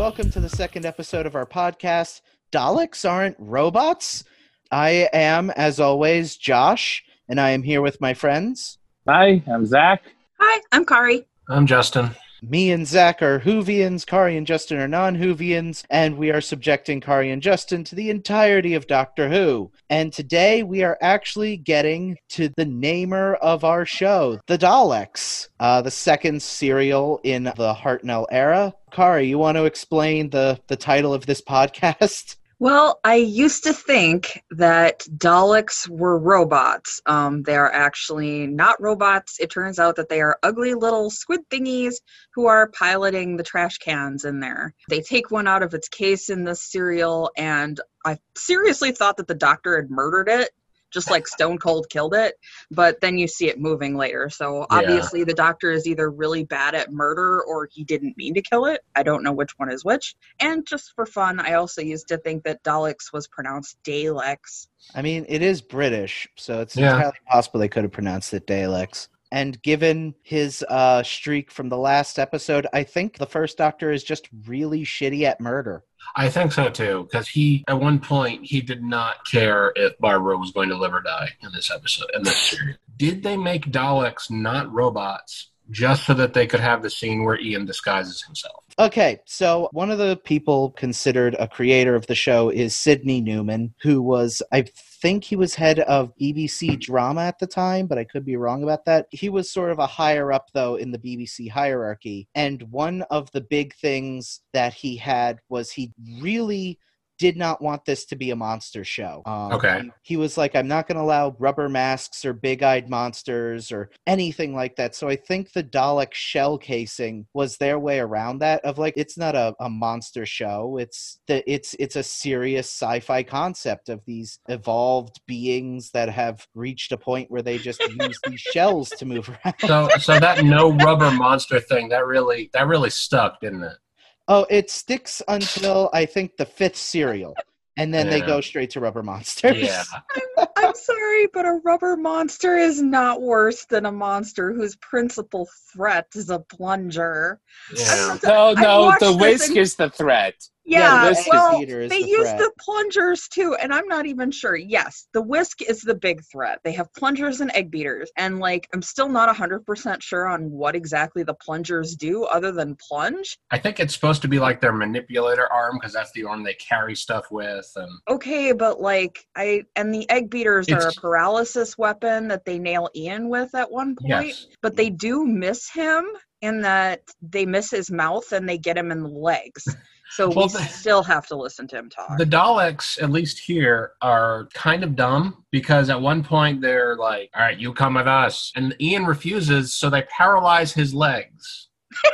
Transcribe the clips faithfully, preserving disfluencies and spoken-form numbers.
welcome to the second episode of our podcast, Daleks Aren't Robots. I am, as always, Josh, and I am here with my friends. Hi, I'm Zach. Hi, I'm Kari. I'm Justin. Me and Zach are Whovians, Kari and Justin are non-Whovians, and we are subjecting Kari and Justin to the entirety of Doctor Who. And today we are actually getting to the namer of our show, The Daleks, uh, the second serial in the Hartnell era. Kari, you want to explain the, the title of this podcast? Well, I used to think that Daleks were robots. Um, they are actually not robots. It turns out that they are ugly little squid thingies who are piloting the trash cans in there. They take one out of its case in this serial, and I seriously thought that the Doctor had murdered it, just like Stone Cold killed it, but then you see it moving later. So obviously yeah. The Doctor is either really bad at murder or he didn't mean to kill it. I don't know which one is which. And just for fun, I also used to think that Daleks was pronounced Daleks. I mean, it is British, so it's yeah. entirely possible they could have pronounced it Daleks. And given his uh, streak from the last episode, I think the first Doctor is just really shitty at murder. I think so too, because he, at one point, he did not care if Barbara was going to live or die in this episode, in this series. Did they make Daleks not robots just so that they could have the scene where Ian disguises himself? Okay, so one of the people considered a creator of the show is Sidney Newman, who was, I think he was head of B B C drama at the time, but I could be wrong about that. He was sort of a higher up, though, in the B B C hierarchy. And one of the big things that he had was he really did not want this to be a monster show. Um, okay. He, he was like, I'm not going to allow rubber masks or big-eyed monsters or anything like that. So I think the Dalek shell casing was their way around that of like, it's not a, a monster show. It's the it's it's a serious sci-fi concept of these evolved beings that have reached a point where they just use these shells to move around. So so that no rubber monster thing, that really that really stuck, didn't it? Oh, it sticks until, I think, the fifth serial, and then yeah. they go straight to rubber monsters. Yeah. I'm, I'm sorry, but a rubber monster is not worse than a monster whose principal threat is a plunger. Yeah. No, no, the whisk and- is the threat. Yeah, Yeah, the whisk well, eater is they the use threat. the plungers too, and I'm not even sure. Yes, the whisk is the big threat. They have plungers and egg beaters, and like I'm still not one hundred percent sure on what exactly the plungers do other than plunge. I think it's supposed to be like their manipulator arm, because that's the arm they carry stuff with. And Okay, but like I and the egg beaters are a It's- paralysis weapon that they nail Ian with at one point, Yes. but they do miss him in that they miss his mouth and they get him in the legs. So Well, we the- still have to listen to him talk. The Daleks, at least here, are kind of dumb, because at one point they're like, all right, you come with us. And Ian refuses, so they paralyze his legs.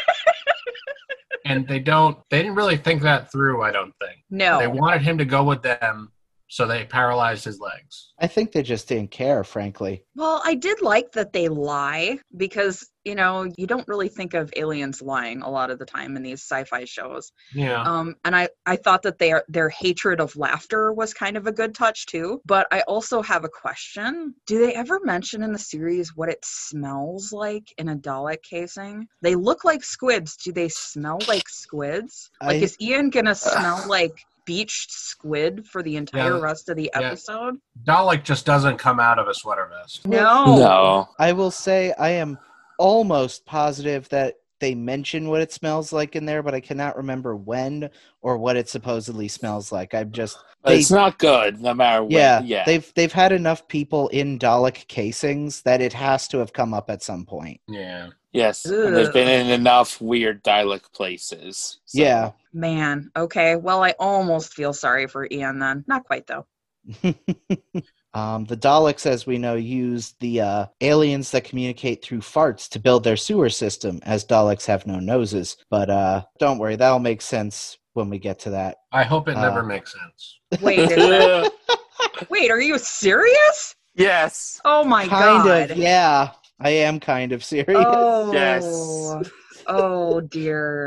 And they don't, they didn't really think that through, I don't think. no. They wanted him to go with them, so they paralyzed his legs. I think they just didn't care, frankly. Well, I did like that they lie because, you know, you don't really think of aliens lying a lot of the time in these sci-fi shows. Yeah. Um, and I, I thought that their their hatred of laughter was kind of a good touch too. But I also have a question. Do they ever mention in the series what it smells like in a Dalek casing? They look like squids. Do they smell like squids? Like, I- is Ian gonna smell like beached squid for the entire Yeah. rest of the Yeah. episode? Dalek just doesn't come out of a sweater vest. No. No. I will say I am almost positive that they mention what it smells like in there, but I cannot remember when or what it supposedly smells like. I'm just they, It's not good, no matter what. yeah, Yeah. they've they've had enough people in Dalek casings that it has to have come up at some point. Yeah. Yes. And there's Ugh. been in enough weird Dalek places. So. Yeah. Man, okay. Well, I almost feel sorry for Ian then. Not quite, though. Um, the Daleks, as we know, use the uh, aliens that communicate through farts to build their sewer system, as Daleks have no noses. But uh, don't worry, that'll make sense when we get to that. I hope it Uh, never makes sense. Wait, is that, wait, are you serious? Yes. Oh my kind god. of, yeah. I am kind of serious. Oh, Yes. oh dear.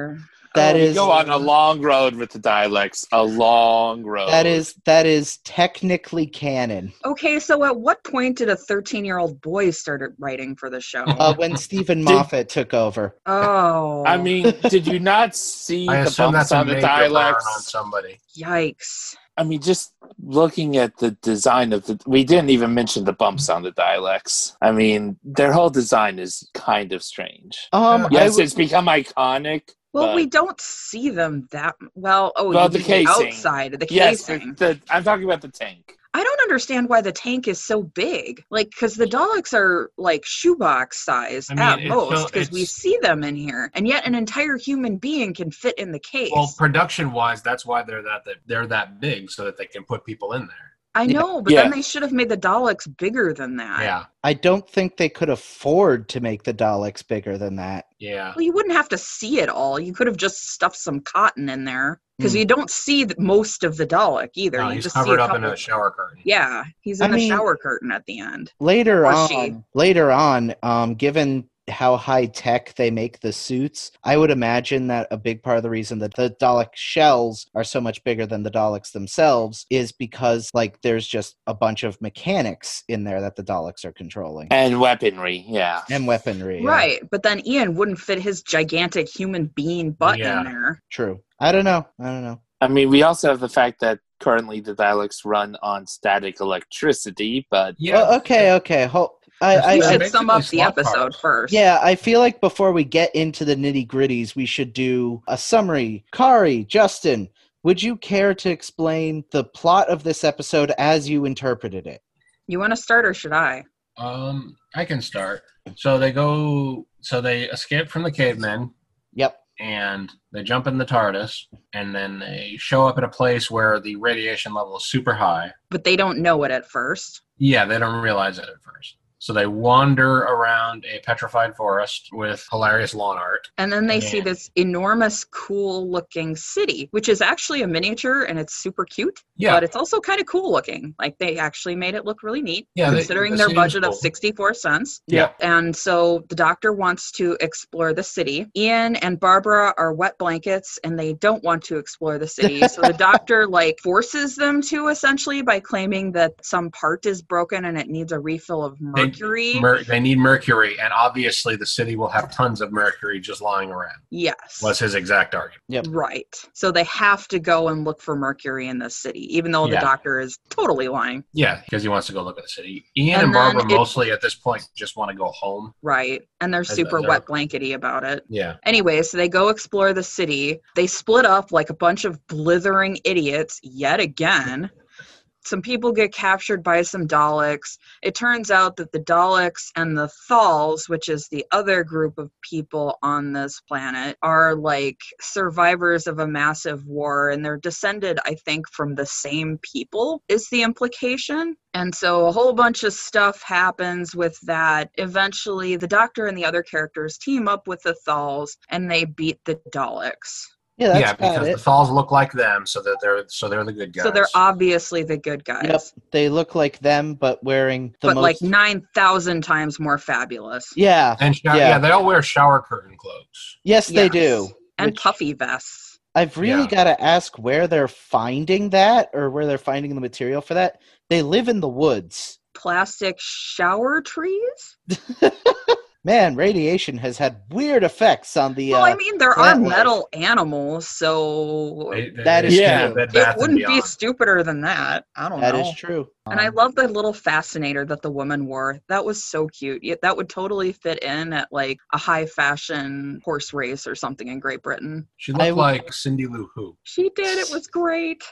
That oh, is you go on a long road with the Daleks. A long road. that is that is technically canon. Okay, so at what point did a thirteen-year-old boy start writing for the show? Uh, when Stephen Moffat took over. Oh. I mean, did you not see I the assume bumps that's a on the major burn Daleks? on somebody. Yikes. I mean, just looking at the design of the... We didn't even mention the bumps on the Daleks. I mean, their whole design is kind of strange. Um, Yeah. I Yes, w- it's become iconic. Well, but- we don't see them that well. Oh, Well, you the mean casing. outside the Yes, casing. the, the, I'm talking about the tank. I don't understand why the tank is so big. Like, because the Daleks are like shoebox size I mean, at it's most, so- because we it's- see them in here, and yet an entire human being can fit in the case. Well, production-wise, that's why they're that, that they're that big, so that they can put people in there. I Yeah. know, but Yeah. then they should have made the Daleks bigger than that. Yeah, I don't think they could afford to make the Daleks bigger than that. yeah. Well, you wouldn't have to see it all. You could have just stuffed some cotton in there, because Hmm. you don't see the, most of the Dalek either. No, you he's just see covered a up in couple. a shower curtain. Yeah, he's in I the mean- shower curtain at the end. Later Or on, she. later on, um, given how high tech they make the suits, I would imagine that a big part of the reason that the Dalek shells are so much bigger than the Daleks themselves is because, like, there's just a bunch of mechanics in there that the Daleks are controlling And weaponry, yeah. and weaponry. yeah. Right, but then Ian wouldn't fit his gigantic human being butt Yeah. in there. True. I don't know. I don't know. I mean, we also have the fact that currently the Daleks run on static electricity, but Yeah. Well, okay. Okay. Hold. I, I, We Yeah, I should sum up basically the swap episode cars. first. Yeah, I feel like before we get into the nitty gritties, we should do a summary. Kari, Justin, would you care to explain the plot of this episode as you interpreted it? You want to start or should I? Um, I can start. So they go. So they escape from the cavemen, Yep. and they jump in the TARDIS, and then they show up at a place where the radiation level is super high. But they don't know it at first. Yeah, they don't realize it at first. So they wander around a petrified forest with hilarious lawn art. And then they see Yeah. this enormous, cool looking city, which is actually a miniature and it's super cute. Yeah. But it's also kind of cool looking. Like they actually made it look really neat, Yeah, they- considering the their city was budget of cool. sixty-four cents. Yeah. And so the doctor wants to explore the city. Ian and Barbara are wet blankets and they don't want to explore the city. So the doctor like forces them to, essentially, by claiming that some part is broken and it needs a refill of They- mercury. Mer- they need mercury, and obviously the city will have tons of mercury just lying around. yes. Was his exact argument. Yep. Right. So they have to go and look for mercury in this city, even though the Yeah. doctor is totally lying. Yeah, because he wants to go look at the city. Ian And and, Barbara then it- mostly at this point just want to go home. Right. And they're As- super as wet a- blankety about it. Yeah. Anyway, so they go explore the city. They split up like a bunch of blithering idiots yet again. Some people get captured by some Daleks. It turns out that the Daleks and the Thals, which is the other group of people on this planet, are like survivors of a massive war, and they're descended, I think, from the same people, is the implication. And so a whole bunch of stuff happens with that. Eventually, the Doctor and the other characters team up with the Thals, and they beat the Daleks. Yeah, that's yeah, about because it. the Thals look like them, so that they're so they're the good guys. So they're obviously the good guys. Yep. They look like them, but wearing the but most. like nine thousand times more fabulous. yeah. and sho- yeah. yeah. they all wear shower curtain cloaks. Yes, they Yes. do. And which- puffy vests. I've really Yeah. got to ask where they're finding that or where they're finding the material for that. They live in the woods. Plastic shower trees? Man, radiation has had weird effects on the. Well, uh, I mean, there are plant life. metal animals, so They, they, That they is stay true. in Bed it Bath and wouldn't be Beyond. stupider than that. I don't That know. is true. And I Um, love the little fascinator that the woman wore. That was so cute. Yeah, that would totally fit in at like a high fashion horse race or something in Great Britain. She looked I- like Cindy Lou Who. She did. It was great.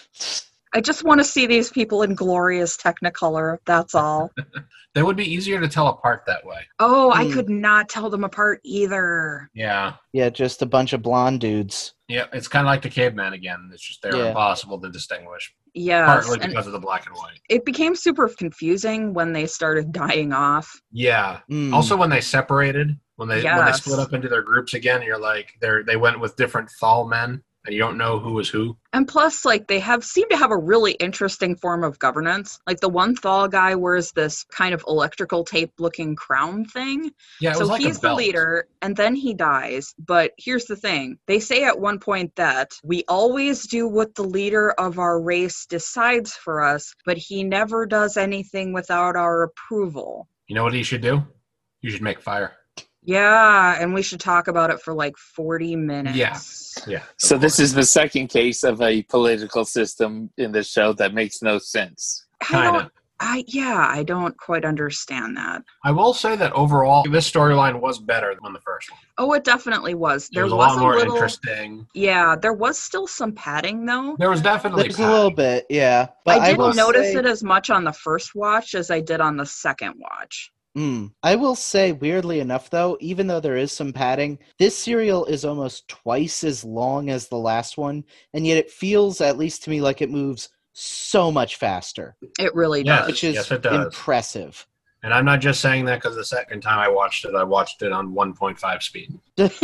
I just want to see these people in glorious Technicolor. That's all. They would be easier to tell apart that way. Oh, I Hmm. could not tell them apart either. Yeah. Yeah, just a bunch of blonde dudes. Yeah, it's kind of like the caveman again. It's just they're Yeah. impossible to distinguish, Yes. partly And because of the black and white. it became super confusing when they started dying off. Yeah. Mm. Also, when they separated, when they when they Yes. split up into their groups again, you're like they're they went with different Thal men. and you don't know who is who. And plus, like, they have seem to have a really interesting form of governance. Like, the one Thal guy wears this kind of electrical tape-looking crown thing. Yeah, it so was like he's a the belt. leader, and then he dies. But here's the thing. They say at one point that we always do what the leader of our race decides for us, but he never does anything without our approval. You know what you should do? You should make fire. Yeah, and we should talk about it for like forty minutes. Yeah. Yeah. So this is the second case of a political system in the show that makes no sense. I Kind don't, of. I, yeah, I don't quite understand that. I will say that overall, this storyline was better than the first one. Oh, it definitely was. It There was was, a lot more little, interesting. Yeah, there was still some padding though. There was definitely There's a little bit, yeah. But I didn't will notice say- it as much on the first watch as I did on the second watch. Mm. I will say, weirdly enough, though, even though there is some padding, this serial is almost twice as long as the last one, and yet it feels, at least to me, like it moves so much faster, It really Yes. does. which is Yes, it does. impressive. And I'm not just saying that because the second time I watched it, I watched it on one point five speed.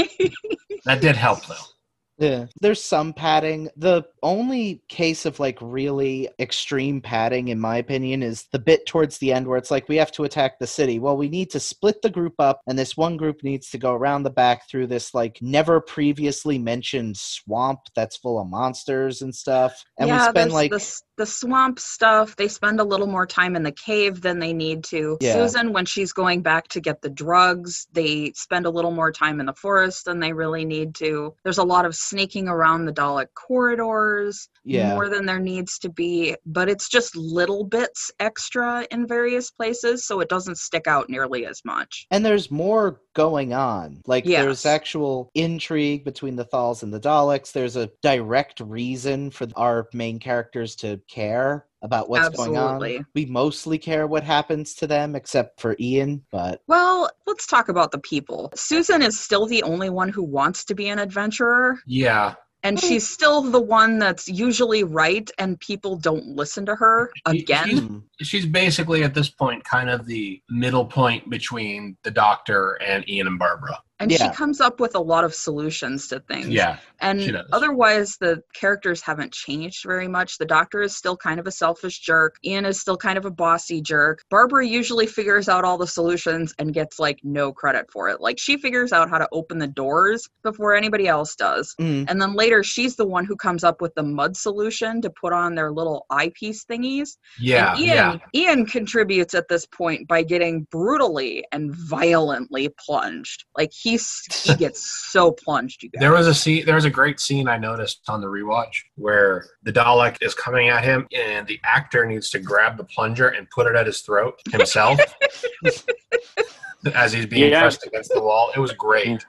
That did help, though. Yeah, there's some padding. The only case of like really extreme padding, in my opinion, is the bit towards the end where it's like we have to attack the city. Well, we need to split the group up, and this one group needs to go around the back through this like never previously mentioned swamp that's full of monsters and stuff. And yeah, we spend there's like the, the swamp stuff. They spend a little more time in the cave than they need to. Yeah. Susan, when she's going back to get the drugs, they spend a little more time in the forest than they really need to. There's a lot of sneaking around the Dalek corridors, Yeah. more than there needs to be, but it's just little bits extra in various places, so it doesn't stick out nearly as much. And there's more going on. Like, Yes. there's actual intrigue between the Thals and the Daleks. There's a direct reason for our main characters to care about what's going Absolutely. on. We mostly care what happens to them, except for Ian, but Well, let's talk about the people. Susan is still the only one who wants to be an adventurer. Yeah. And she's still the one that's usually right, and people don't listen to her She- again. she's- mm, She's basically at this point kind of the middle point between the Doctor and Ian and Barbara. And Yeah. she comes up with a lot of solutions to things. Yeah. she And does. otherwise, the characters haven't changed very much. The Doctor is still kind of a selfish jerk. Ian is still kind of a bossy jerk. Barbara usually figures out all the solutions and gets, like, no credit for it. Like, she figures out how to open the doors before anybody else does. mm, And then later, she's the one who comes up with the mud solution to put on their little eyepiece thingies. Yeah. And Ian, yeah. Ian contributes at this point by getting brutally and violently plunged. Like, he's, he gets so plunged, you guys. There was a scene. There was a great scene I noticed on the rewatch where the Dalek is coming at him, and the actor needs to grab the plunger and put it at his throat himself as he's being Yeah. pressed against the wall. It was great.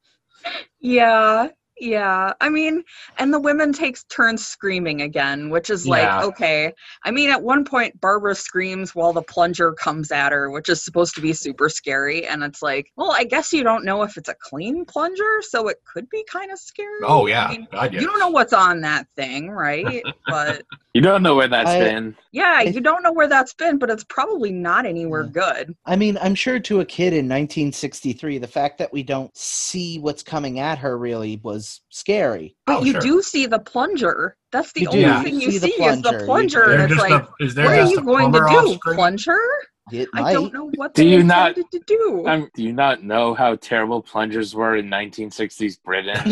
Yeah, yeah. I mean, and the women takes turns screaming again, which is like, Yeah. okay. I mean, at one point, Barbara screams while the plunger comes at her, which is supposed to be super scary. And it's like, well, I guess you don't know if it's a clean plunger, so it could be kind of scary. Oh yeah, I mean, God, yes. you don't know what's on that thing, right? But You don't know where that's I- been. yeah, you don't know where that's been, but it's probably not anywhere Yeah. good. I mean, I'm sure to a kid in nineteen sixty-three, the fact that we don't see what's coming at her really was scary. But Oh, you sure. do see the plunger. That's the You only do. thing You you see see, the is the plunger. You- plunger. Is there And it's just like, a- is there what are just you a going to plumber off do? screen? Plunger? It I might. don't know what Do they you not- intended to do. Um, do you not know how terrible plungers were in nineteen sixties Britain?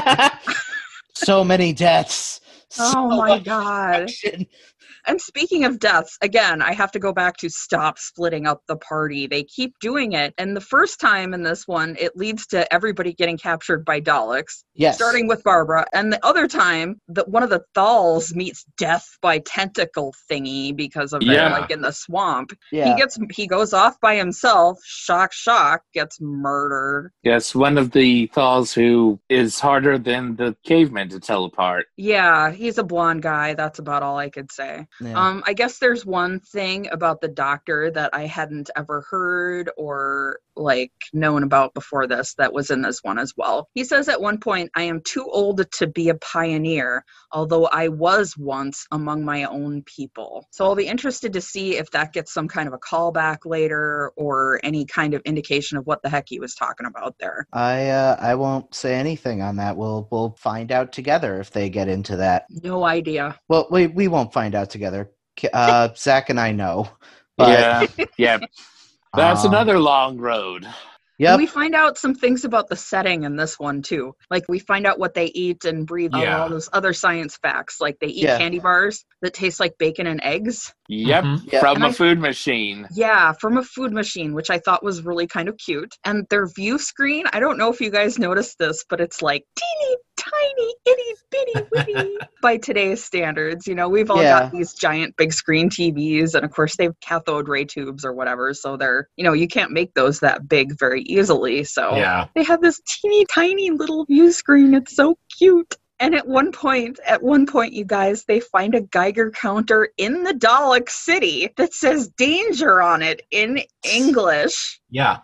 So many deaths. Oh so my much God. action. And speaking of deaths, again, I have to go back to stop splitting up the party. They keep doing it. And the first time in this one, it leads to everybody getting captured by Daleks, Yes. starting with Barbara. And the other time, that one of the Thals meets death by tentacle thingy because of Yeah. it, like in the swamp. Yeah. He gets he goes off by himself, shock, shock, gets murdered. Yes, one of the Thals who is harder than the cavemen to tell apart. Yeah, he's a blonde guy. That's about all I could say. Yeah. Um, I guess there's one thing about the Doctor that I hadn't ever heard or like known about before this that was in this one as well. He says at one point, "I am too old to be a pioneer, although I was once among my own people." So I'll be interested to see if that gets some kind of a callback later or any kind of indication of what the heck he was talking about there. I uh, I won't say anything on that. We'll we'll find out together if they get into that. No idea. Well, we we won't find out together. Uh, Zach and I know. But, yeah, yeah. That's um, another long road. Yep. And we find out some things about the setting in this one too. Like we find out what they eat and breathe, Yeah. all those other science facts. Like they eat Yeah. candy bars that taste like bacon and eggs. Yep, Mhm. Yeah. from And a I- food machine. Yeah, from a food machine, which I thought was really kind of cute. And their view screen, I don't know if you guys noticed this, but it's like teeny tiny, itty bitty witty by today's standards. You know, we've all Yeah. got these giant big screen T Vs, and of course they have cathode ray tubes or whatever. So they're, you know, you can't make those that big very easily. So Yeah. they have this teeny tiny little view screen. It's so cute. And at one point, at one point, you guys, they find a Geiger counter in the Dalek city that says danger on it in English. Yeah.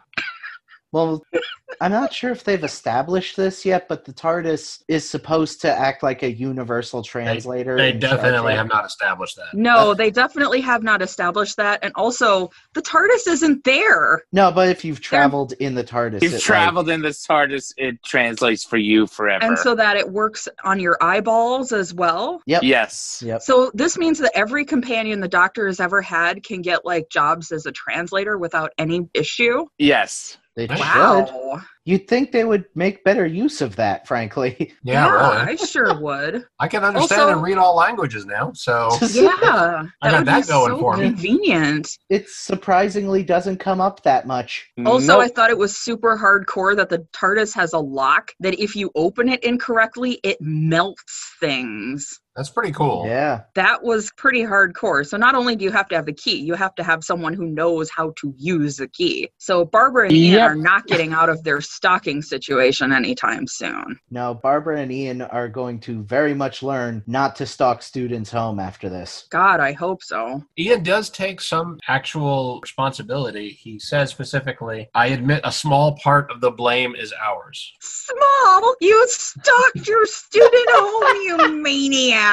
Well, I'm not sure if they've established this yet, but the TARDIS is supposed to act like a universal translator. They in Star definitely Trek. have not established that. No, Uh, they definitely have not established that. And also, the TARDIS isn't there. No, but if you've traveled in the TARDIS, You've it, traveled in the TARDIS, it translates for you forever. And so that it works on your eyeballs as well. Like, yep. yes. Yep. So this means that every companion the Doctor has ever had can get like jobs as a translator without any issue. Yes. They should. Wow. You'd think they would make better use of that, frankly. Yeah, really. I sure would. I can understand Also- and read all languages now, so Yeah. I got would that be going so for me. convenient. It surprisingly doesn't come up that much. Also, I Nope. thought it was super hardcore that the TARDIS has a lock that if you open it incorrectly, it melts things. that's pretty cool. Yeah. That was pretty hardcore. So not only do you have to have the key, you have to have someone who knows how to use the key. So Barbara and Ian Yep. are not getting out of their stocking situation anytime soon. No, Barbara and Ian are going to very much learn not to stalk students home after this. God, I hope so. Ian does take some actual responsibility. He says specifically, "I admit a small part of the blame is ours." Small, you stalked your student home, you maniac.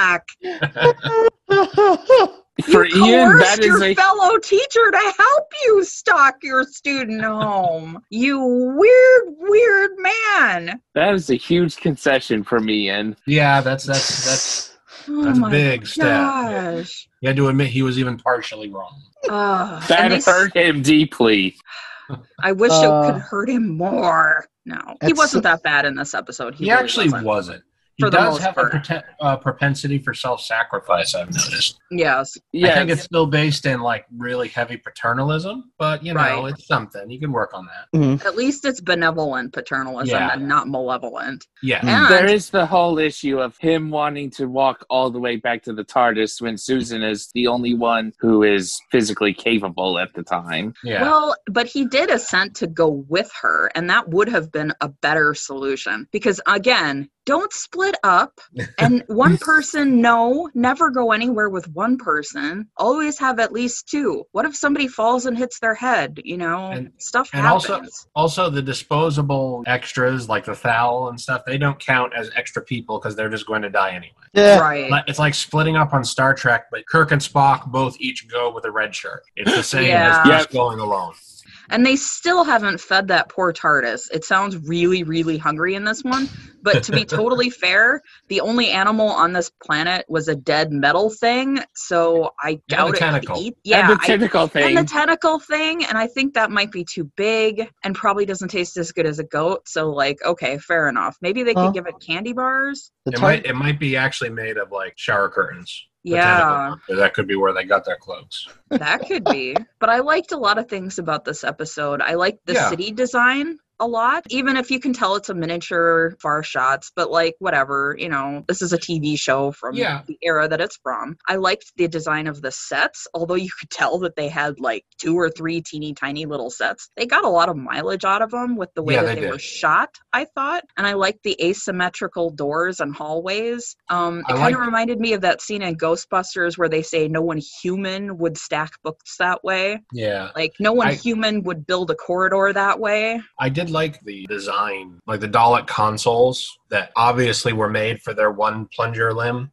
For you Ian, coerced that is your a fellow teacher to help you stalk your student home. You weird, weird man. that is a huge concession from Ian. Yeah, that's that's that's Oh that's a my big step. gosh. You had to admit he was even partially wrong. Uh, That and they s- hurt him deeply. I wish Uh, it could hurt him more. No, he It's- wasn't that bad in this episode. He, He, really actually wasn't. wasn't. He For the does most have part. a prote- uh, propensity for self-sacrifice, I've noticed. Yes. Yes. I think it's still based in like really heavy paternalism, but you know, Right. it's something. You can work on that. Mhm. At least it's benevolent paternalism Yeah. and not malevolent. Yeah. And There is the whole issue of him wanting to walk all the way back to the TARDIS when Susan is the only one who is physically capable at the time. Yeah. Well, but he did assent to go with her, and that would have been a better solution. Because again, don't split up. And one person, no, never go anywhere with one person. Always have at least two. What if somebody falls and hits their head? You know, And- stuff and happens. also, also the disposable extras like the Thal and stuff, they don't count as extra people because they're just going to die anyway. Yeah. Right. Like- It's like splitting up on Star Trek, but Kirk and Spock both each go with a red shirt. It's the same Yeah. as just Yep. going alone. And they still haven't fed that poor TARDIS. It sounds really, really hungry in this one. But to be totally fair, the only animal on this planet was a dead metal thing. So I And doubt the it tentacle. could eat. And Yeah, the I- tentacle thing. and the tentacle thing. And I think that might be too big and probably doesn't taste as good as a goat. So like, okay, fair enough. Maybe they Huh? could give it candy bars. The It tar- might it might be actually made of like shower curtains. the Yeah. tentacle one. That could be where they got their cloaks. That could be. But I liked a lot of things about this episode. I liked the Yeah. city design. a lot, even if you can tell it's a miniature far shots, but like whatever, you know, this is a T V show from Yeah. the era that it's from. I liked the design of the sets, although you could tell that they had like two or three teeny tiny little sets. They got a lot of mileage out of them with the way Yeah, that they they, did. were shot, I thought. And I liked the asymmetrical doors and hallways. Um, it I kind of liked- reminded me of that scene in Ghostbusters where they say no one human would stack books that way. Yeah. Like no one I- human would build a corridor that way. I did like the design, like the Dalek consoles that obviously were made for their one plunger limb.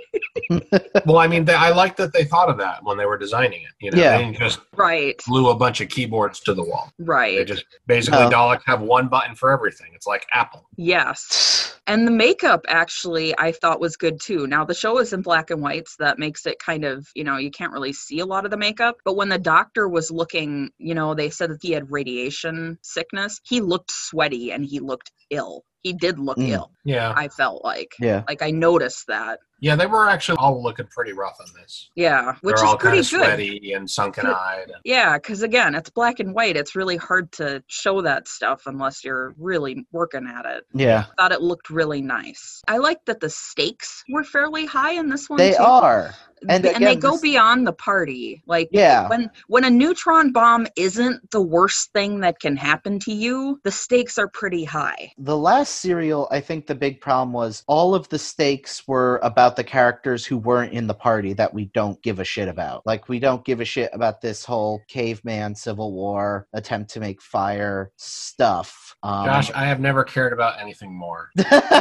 Well, I mean, they, I like that they thought of that when they were designing it. You know, Yeah. they didn't just Right, glue a bunch of keyboards to the wall. They right. just basically No. Daleks have one button for everything. It's like Apple. Yes. And the makeup actually I thought was good too. Now the show is in black and white, so that makes it kind of, you know, you can't really see a lot of the makeup. But when the doctor was looking, you know, they said that he had radiation sickness. He looked sweaty and he looked ill. He did look Mm. ill, Yeah. I felt like. Yeah. Like I noticed that. Yeah, they were actually all looking pretty rough on this. Yeah, which They're is all kind pretty of good. sweaty and sunken eyed. Yeah, because again, it's black and white. It's really hard to show that stuff unless you're really working at it. Yeah. I thought it looked really nice. I liked that the stakes were fairly high in this one They too. are. And And, they again, go this- beyond the party. Like Yeah. when when a neutron bomb isn't the worst thing that can happen to you, the stakes are pretty high. The last serial, I think the big problem was all of the stakes were about the characters who weren't in the party that we don't give a shit about. Like, we don't give a shit about this whole caveman Civil War attempt to make fire stuff. Um, Josh, I have never cared about anything more.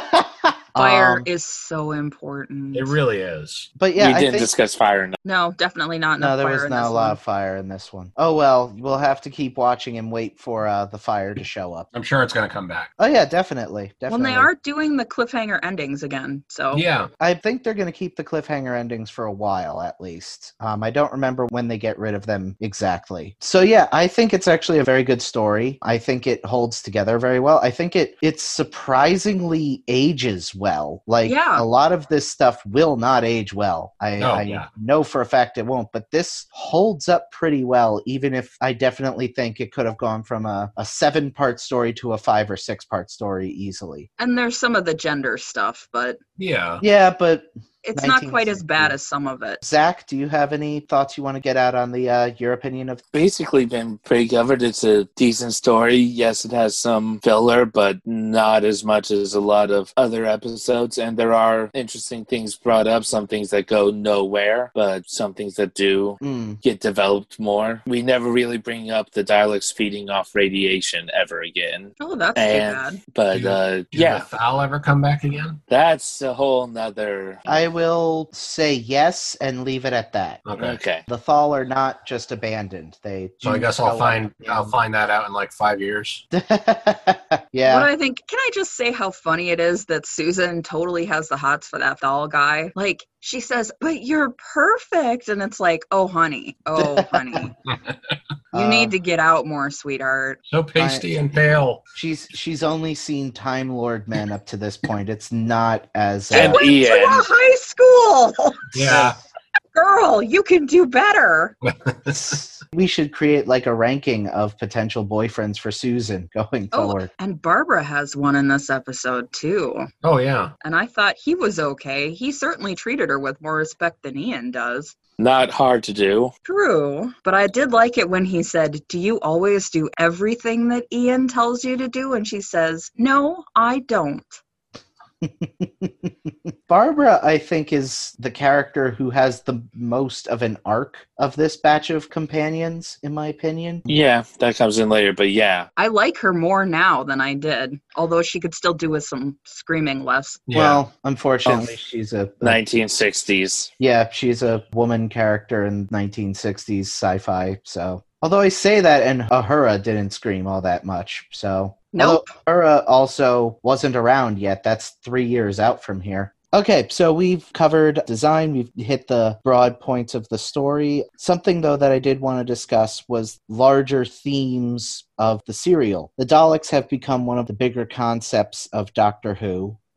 Fire um, is so important. It really is. but yeah, we I didn't think, discuss fire enough. No, definitely not no, enough there fire was in not this a lot one. of fire in this one. Oh well, we'll have to keep watching and wait for uh, the fire to show up. I'm sure it's going to come back. Oh yeah, definitely, When definitely. they are doing the cliffhanger endings again, so Yeah. I think they're going to keep the cliffhanger endings for a while, at least. Um, I don't remember when they get rid of them exactly. So yeah, I think it's actually a very good story. I think it holds together very well. I think it it surprisingly ages well. Like Yeah. a lot of this stuff will not age well. I, Oh, I yeah. know for a fact it won't, but this holds up pretty well, even if I definitely think it could have gone from a, a seven-part story to a five or six-part story easily. and there's some of the gender stuff, but Yeah. Yeah, but it's not nineteen quite as bad sixty. as some of it. Zach, do you have any thoughts you want to get out on the uh, your opinion of? Basically been pretty covered. It's a decent story. Yes, it has some filler, but not as much as a lot of other episodes. And there are interesting things brought up, some things that go nowhere, but some things that do Mm, get developed more. We never really bring up the Daleks feeding off radiation ever again. Oh, that's too And, bad. but Do- uh, Did yeah, the Fowl ever come back again? that's a whole nother. I will say yes and leave it at that. Okay. Okay. The Thal are not just abandoned. They So I do guess I'll show find up I'll and- find that out in like five years. yeah. What I think, can I just say how funny it is that Susan totally has the hots for that Thal guy? Like, she says, but you're perfect. And it's like, oh, honey. Oh, honey. You Uh, need to get out more, sweetheart. So pasty and pale. She's she's only seen Time Lord men up to this point. It's not as And uh, Went to Ian. a high school. Yeah. Girl, you can do better. we should create like a ranking of potential boyfriends for Susan going Oh, forward. and Barbara has one in this episode, too. Oh yeah. And I thought he was okay. He certainly treated her with more respect than Ian does. Not hard to do. True. But I did like it when he said, do you always do everything that Ian tells you to do? And she says, no, I don't. Barbara, I think, is the character who has the most of an arc of this batch of companions, in my opinion. Yeah, that comes in later, but yeah. I like her more now than I did, although she could still do with some screaming less. Yeah. Well, unfortunately, Oh. she's a, a nineteen sixties. yeah, she's a woman character in nineteen sixties sci-fi. So, although I say that, and Uhura didn't scream all that much. So, Nope. although Uhura also wasn't around yet. That's three years out from here. Okay, so we've covered design, we've hit the broad points of the story. Something, though, that I did want to discuss was larger themes of the serial. The Daleks have become one of the bigger concepts of Doctor Who,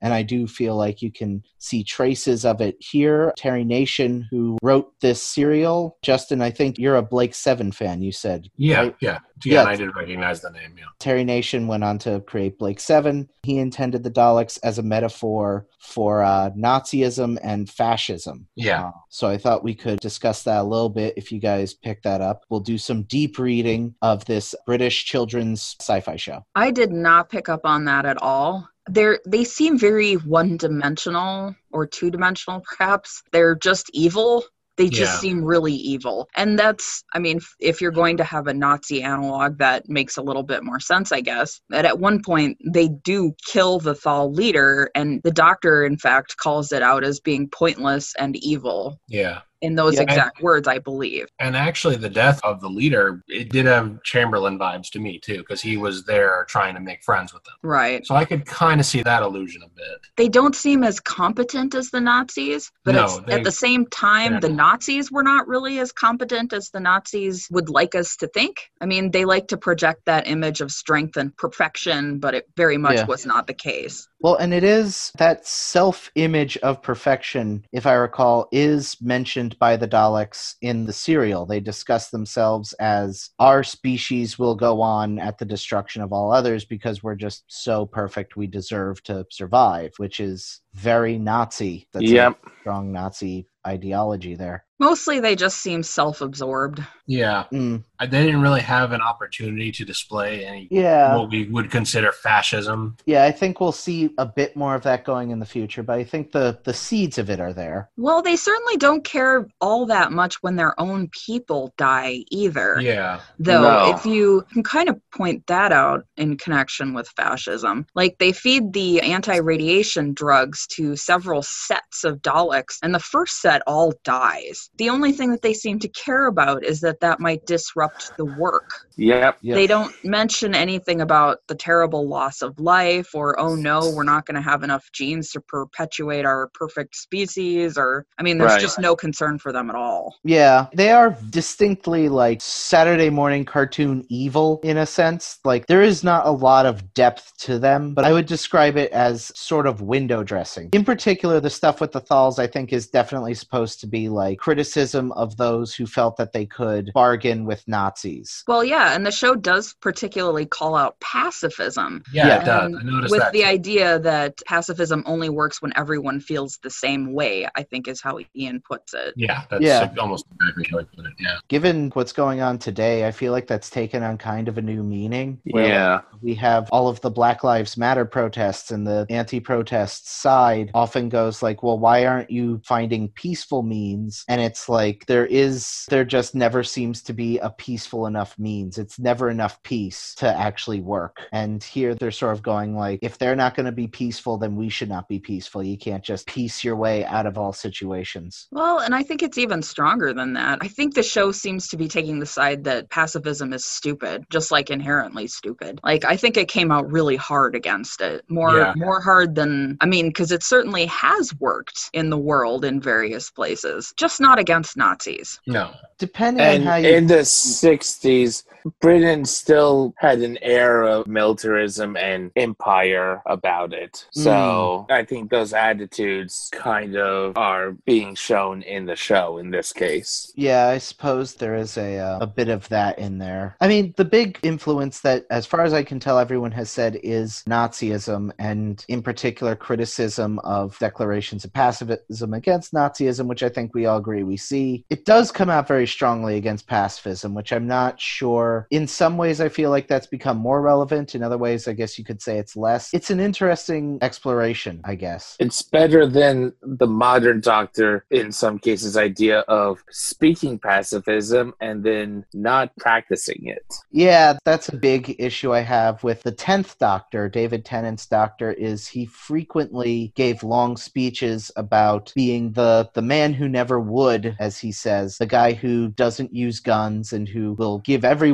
And I do feel like you can see traces of it here. Terry Nation, who wrote this serial, Justin, I think you're a Blake Seven fan, you said. Yeah, right? yeah. Yeah, Yeah. and I did recognize the name, yeah. Terry Nation went on to create Blake Seven. He intended the Daleks as a metaphor for uh, Nazism and fascism. Yeah. Uh, so I thought we could discuss that a little bit if you guys pick that up. We'll do some deep reading of this British children's sci-fi show. I did not pick up on that at all. They're, they seem very one-dimensional or two-dimensional, perhaps. They're just evil. They just Yeah. seem really evil. And that's, I mean, if you're going to have a Nazi analog, that makes a little bit more sense, I guess. But at one point, they do kill the Thal leader, and the Doctor, in fact, calls it out as being pointless and evil. Yeah. In those Yeah, exact I, words, I believe. And actually, the death of the leader, it did have Chamberlain vibes to me, too, because he was there trying to make friends with them. Right. So I could kind of see that illusion a bit. They don't seem as competent as the Nazis, but No, it's, they- at the same time, the not. Nazis were not really as competent as the Nazis would like us to think. I mean, they like to project that image of strength and perfection, but it very much Yeah. was not the case. Well, and it is that self-image of perfection, if I recall, is mentioned by the Daleks in the serial. They discuss themselves as our species will go on at the destruction of all others because we're just so perfect we deserve to survive, which is very Nazi. That's Yep. a strong Nazi ideology there. Mostly they just seem self-absorbed. Yeah. Mm. They didn't really have an opportunity to display any Yeah. what we would consider fascism. Yeah, I think we'll see a bit more of that going in the future, but I think the, the seeds of it are there. Well, they certainly don't care all that much when their own people die either. Yeah. Though, No. if you can kind of point that out in connection with fascism, like they feed the anti-radiation drugs to several sets of Daleks, and the first set all dies. The only thing that they seem to care about is that that might disrupt the work. Yep. Yeah. They don't mention anything about the terrible loss of life or, oh no, we're not going to have enough genes to perpetuate our perfect species, or, I mean, there's Right. just no concern for them at all. Yeah, they are distinctly like Saturday morning cartoon evil in a sense. Like there is not a lot of depth to them, but I would describe it as sort of window dressing. In particular, the stuff with the Thals I think is definitely supposed to be like criticism of those who felt that they could bargain with Nazis. Well, yeah, and the show does particularly call out pacifism. Yeah, Yeah. it does. And I noticed with that. the too. idea that pacifism only works when everyone feels the same way, I think is how Ian puts it. Yeah, that's Yeah. like almost exactly how I put it. Yeah. Given what's going on today, I feel like that's taken on kind of a new meaning. where, Yeah. like, we have all of the Black Lives Matter protests, and the anti-protest side often goes like, well, why aren't you finding peaceful means? And it's like there is there just never seems to be a peaceful enough means. It's never enough peace to actually work. And here they're sort of going like, if they're not going to be peaceful, then we should not be peaceful. You can't just piece your way out of all situations. Well, and I think it's even stronger than that. I think the show seems to be taking the side that pacifism is stupid, just like inherently stupid. Like, I think it came out really hard against it. More, Yeah. more hard than, I mean, because it certainly has worked in the world in various places, just not against Nazis. No. Depending And on how you in the sixties, Britain still had an air of militarism and empire about it. So I think those attitudes kind of are being shown in the show in this case. Yeah, I suppose there is a uh, a bit of that in there. I mean, the big influence that, as far as I can tell, everyone has said is Nazism, and in particular criticism of declarations of pacifism against Nazism, which I think we all agree we see. It does come out very strongly against pacifism, which I'm not sure. In some ways, I feel like that's become more relevant. In other ways, I guess you could say it's less. It's an interesting exploration, I guess. It's better than the modern Doctor, in some cases, idea of speaking pacifism and then not practicing it. Yeah, that's a big issue I have with the tenth Doctor, David Tennant's Doctor, is he frequently gave long speeches about being the, the man who never would, as he says, the guy who doesn't use guns and who will give everyone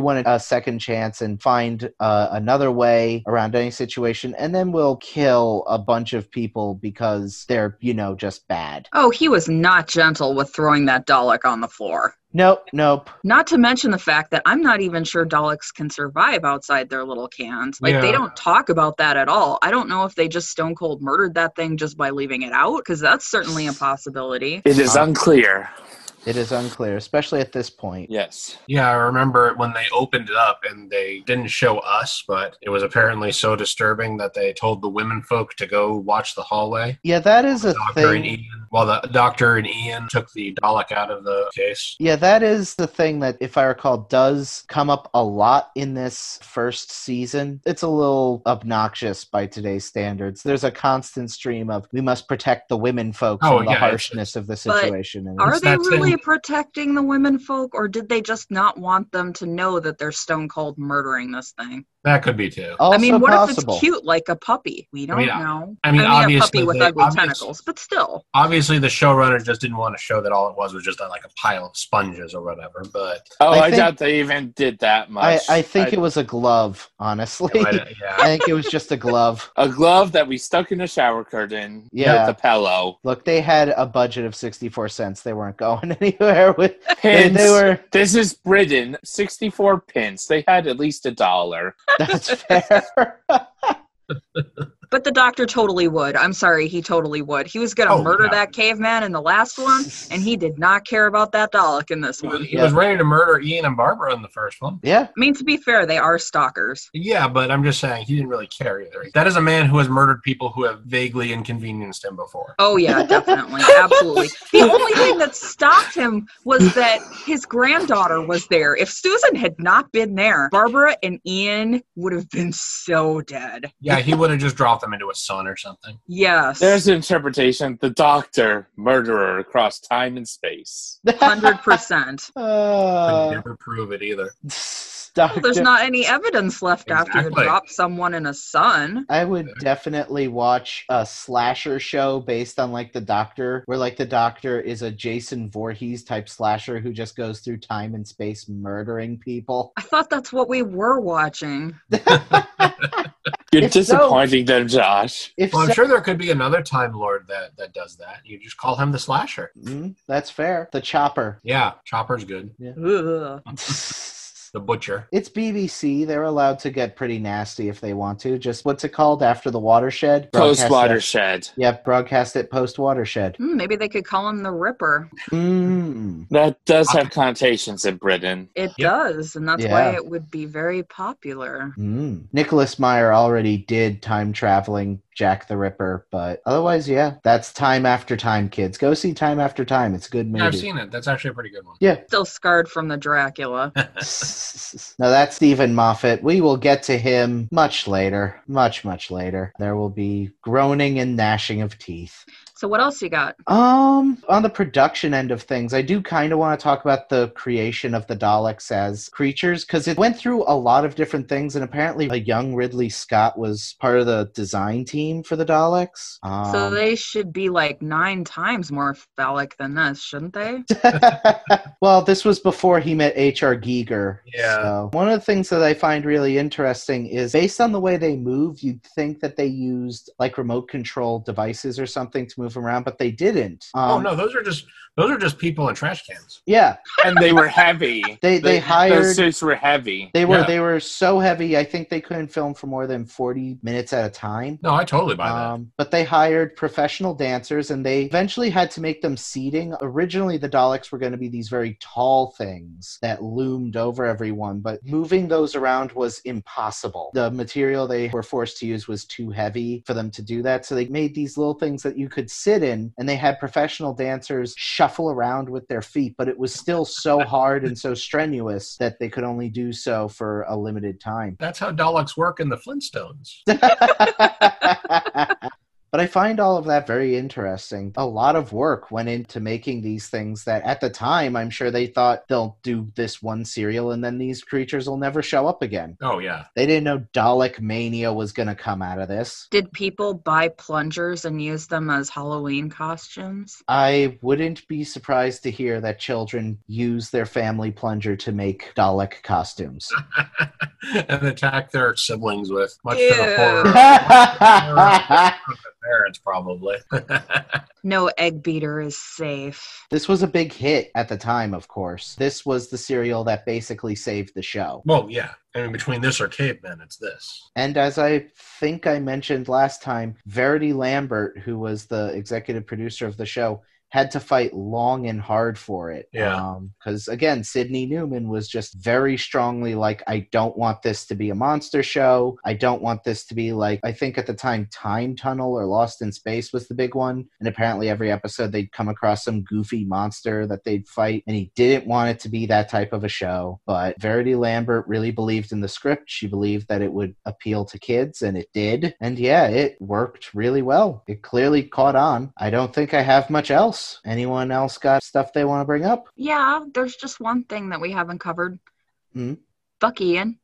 everyone a second chance and find uh, another way around any situation, and then we'll kill a bunch of people because they're, you know, just bad. Oh, he was not gentle with throwing that Dalek on the floor. Nope, nope. Not to mention the fact that I'm not even sure Daleks can survive outside their little cans. Like, Yeah. they don't talk about that at all. I don't know if they just stone cold murdered that thing just by leaving it out, because that's certainly a possibility. It is Uh, unclear. It is unclear, especially at this point. Yes. Yeah, I remember when they opened it up and they didn't show us, but it was apparently so disturbing that they told the women folk to go watch the hallway. Yeah, that is a Doctor and thing. Ian, while the doctor and Ian took the Dalek out of the case. Yeah, that is the thing that, if I recall, does come up a lot in this first season. It's a little obnoxious by today's standards. There's a constant stream of, we must protect the women folks Oh, and the yeah, it's- harshness of the But situation. And Are it's- they that really thing- protecting the women folk, or did they just not want them to know that they're stone cold murdering this thing? That could be too. also I mean, what possible. if it's cute like a puppy? We don't mean, know. I mean, a obviously puppy with they- ugly obvious- tentacles, but still. Obviously, the showrunners just didn't want to show that all it was was just like a pile of sponges or whatever. But Oh, I I, think- doubt they even did that I, much. I think I- it was a glove, honestly. it might- yeah. I think it was just a glove. a glove that we stuck in a shower curtain Yeah. with a pillow. Look, they had a budget of sixty-four cents. They weren't going anywhere with. They, Pins. they were. This is Britain. sixty-four pence. They had at least a dollar. That's fair. But the doctor totally would. I'm sorry, he totally would. He was going to Oh, murder yeah. that caveman in the last one, and he did not care about that Dalek in this He one. was, he Yeah. was ready to murder Ian and Barbara in the first one. Yeah. I mean, to be fair, they are stalkers. Yeah, but I'm just saying he didn't really care either. That is a man who has murdered people who have vaguely inconvenienced him before. Oh, yeah, definitely. Absolutely. The only thing that stopped him was that his granddaughter was there. If Susan had not been there, Barbara and Ian would have been so dead. Yeah, he would have just dropped them into a sun or something. Yes. There's an interpretation. The doctor, murderer across time and space. one hundred percent. Could Uh, never prove it either. Doctor There's not any evidence left after you Exactly. drop someone in a sun. I would definitely watch a slasher show based on like the Doctor, where like the Doctor is a Jason Voorhees type slasher who just goes through time and space murdering people. I thought that's what we were watching. You're If so- disappointing them, Josh. If Well, I'm so- sure there could be another Time Lord that, that does that. You just call him the Slasher. Mm, that's fair. The Chopper. Yeah, Chopper's good. Ugh. The Butcher. It's B B C. They're allowed to get pretty nasty if they want to. Just what's it called after the watershed? Post Broadcast it- watershed. Yep, broadcast it post watershed. Hmm, maybe they could call him the Ripper. Mm. That does have connotations in Britain. It Yep. does, and that's Yeah. why it would be very popular. Mm. Nicholas Meyer already did time traveling Jack the Ripper, but otherwise, yeah, that's Time After Time, kids. Go see Time After Time. It's a good movie. Yeah, I've seen it. That's actually a pretty good one. Yeah. Still scarred from the Dracula. No, that's Stephen Moffat. We will get to him much later. Much, much later. There will be groaning and gnashing of teeth. So what else you got? Um, on the production end of things, I do kind of want to talk about the creation of the Daleks as creatures, because it went through a lot of different things, and apparently a young Ridley Scott was part of the design team for the Daleks. Um, So they should be like nine times more phallic than this, shouldn't they? well, this was before he met H R. Giger. Yeah. So one of the things that I find really interesting is based on the way they move, you'd think that they used like remote control devices or something to move around, but they didn't. Um, oh no, those are just those are just people in trash cans. Yeah, And they were heavy. They- they The- hired- Those suits were heavy. they were Yeah. they were so heavy. I think they couldn't film for more than forty minutes at a time. No, I totally buy that. Um, but they hired professional dancers, and they eventually had to make them seating. Originally, the Daleks were going to be these very tall things that loomed over everyone, but moving those around was impossible. The material they were forced to use was too heavy for them to do that, so they made these little things that you could sit in, and they had professional dancers shuffle around with their feet, but it was still so hard and so strenuous that they could only do so for a limited time. That's how Daleks work in the Flintstones. But But I find all of that very interesting. A lot of work went into making these things that at the time, I'm sure they thought they'll do this one serial and then these creatures will never show up again. Oh, yeah. They didn't know Dalek Mania was going to come out of this. Did people buy plungers and use them as Halloween costumes? I wouldn't be surprised to hear that children use their family plunger to make Dalek costumes. And attack their siblings with, much Ew. to the horror of the parents, probably. No egg beater is safe. This was a big hit at the time, of course. This was the serial that basically saved the show. Well, yeah. I mean, between this or Cavemen, it's this. And as I think I mentioned last time, Verity Lambert, who was the executive producer of the show, had to fight long and hard for it. Yeah. Because, um, again, Sidney Newman was just very strongly like, I don't want this to be a monster show. I don't want this to be like, I think at the time, Time Tunnel or Lost in Space was the big one. And apparently every episode they'd come across some goofy monster that they'd fight. And he didn't want it to be that type of a show. But Verity Lambert really believed in the script. She believed that it would appeal to kids, and it did. And yeah, it worked really well. It clearly caught on. I don't think I have much else. Anyone else got stuff they want to bring up? Yeah, there's just one thing that we haven't covered. Hmm? Fuck Ian.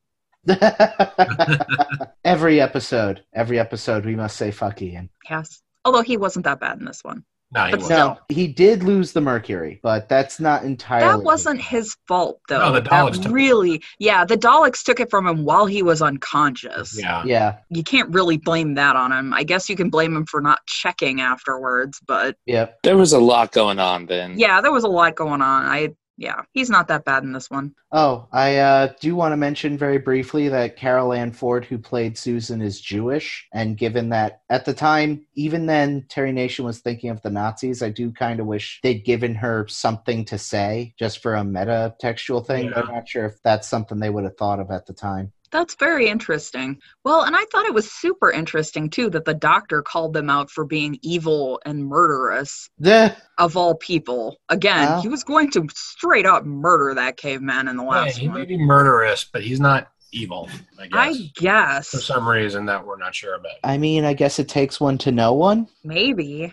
every episode, every episode, we must say fuck Ian. Yes. Although he wasn't that bad in this one. No, he But wasn't. still. No, he did lose the Mercury, but that's not entirely. That wasn't his fault, though. No, the Daleks That took it. really, yeah, the Daleks took it from him while he was unconscious. Yeah. Yeah, You can't really blame that on him. I guess you can blame him for not checking afterwards, but yep. There was a lot going on then. yeah, there was a lot going on. I, yeah, he's not that bad in this one. Oh, I uh, do want to mention very briefly that Carol Ann Ford, who played Susan, is Jewish. And given that at the time, even then, Terry Nation was thinking of the Nazis, I do kind of wish they'd given her something to say just for a meta-textual thing. Yeah. I'm not sure if that's something they would have thought of at the time. That's very interesting. Well, and I thought it was super interesting, too, that the doctor called them out for being evil and murderous, Duh. of all people. Again, Wow. he was going to straight up murder that caveman in the Yeah, last he one. may be murderous, but he's not evil, I guess. I guess. For some reason that we're not sure about. I mean, I guess it takes one to know one. Maybe.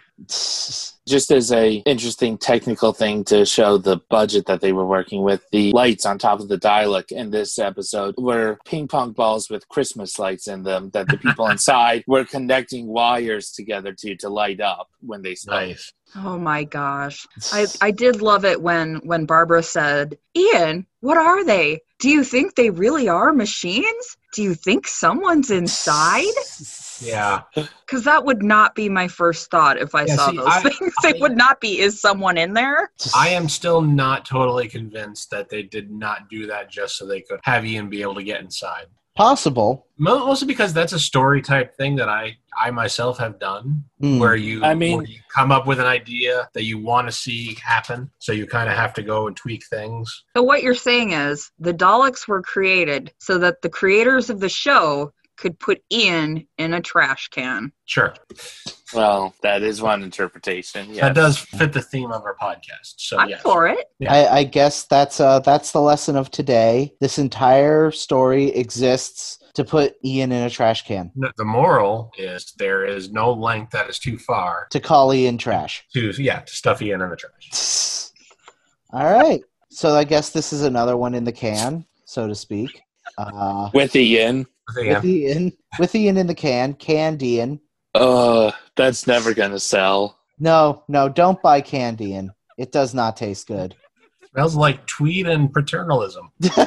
Just as a interesting technical thing to show the budget that they were working with, the lights on top of the Dalek in this episode were ping pong balls with Christmas lights in them that the people inside were connecting wires together to to light up when they spoke. Nice. Oh my gosh. I, I did love it when, when Barbara said, Ian, what are they? Do you think they really are machines? Do you think someone's inside? Yeah. Because that would not be my first thought if I Yeah, saw see, those I- things. I- It would not be, is someone in there? I am still not totally convinced that they did not do that just so they could have Ian be able to get inside. Possible. Mo- Mostly because that's a story type thing that I, I myself have done, Hmm. where you, I mean- where you come up with an idea that you want to see happen, so you kind of have to go and tweak things. So what you're saying is the Daleks were created so that the creators of the show could put Ian in a trash can. Sure. Well, that is one interpretation. Yes. That does fit the theme of our podcast. So I'm yes. for it. Yeah. I, I guess that's uh, that's the lesson of today. This entire story exists to put Ian in a trash can. No, the moral is there is no length that is too far To call Ian trash. to, yeah, to stuff Ian in the trash. All right. So I guess this is another one in the can, so to speak. Uh, With Ian. with Ian, with Ian in the can, canned Ian. Uh, that's never going to sell. No, no, don't buy canned Ian. It does not taste good. Smells like tweed and paternalism.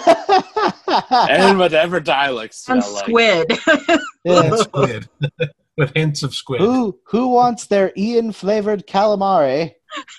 And whatever dialects smell And like. squid. Yeah. Squid. With hints of squid. Who who wants their Ian flavored calamari?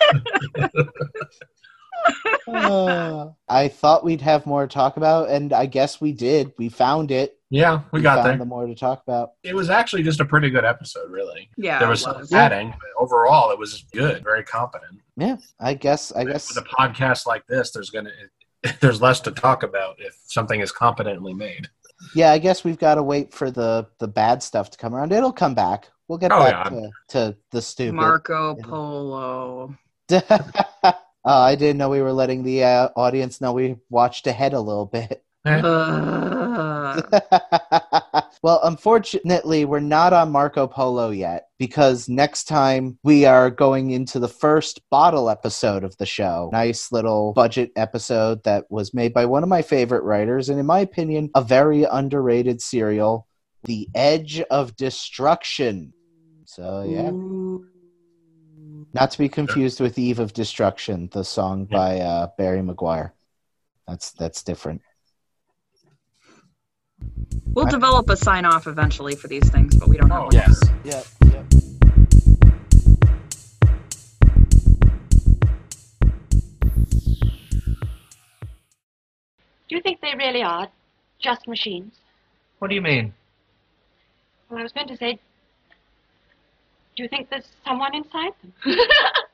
Uh, I thought we'd have more to talk about, and I guess we did. We found it. Yeah, we got found there. the more to talk about. It was actually just a pretty good episode, really. Yeah, There it was some was. adding, but overall it was good, very competent. Yeah, I guess. I guess. With a podcast like this, there's gonna there's less to talk about if something is competently made. Yeah, I guess we've got to wait for the the bad stuff to come around. It'll come back. We'll get Oh, back yeah. to, to the stupid. Marco Polo. uh, I didn't know we were letting the uh, audience know we watched ahead a little bit. Uh, Well, unfortunately, we're not on Marco Polo yet because next time we are going into the first bottle episode of the show. Nice little budget episode that was made by one of my favorite writers, and in my opinion, a very underrated serial, The Edge of Destruction. So, yeah. Not to be confused with Eve of Destruction, the song by uh, Barry Maguire. That's that's different. we'll develop a sign off eventually for these things, but we don't know. Oh, what. Yes. Yep, yep. Do you think they really are just machines? What do you mean? Well, I was going to say, do you think there's someone inside them?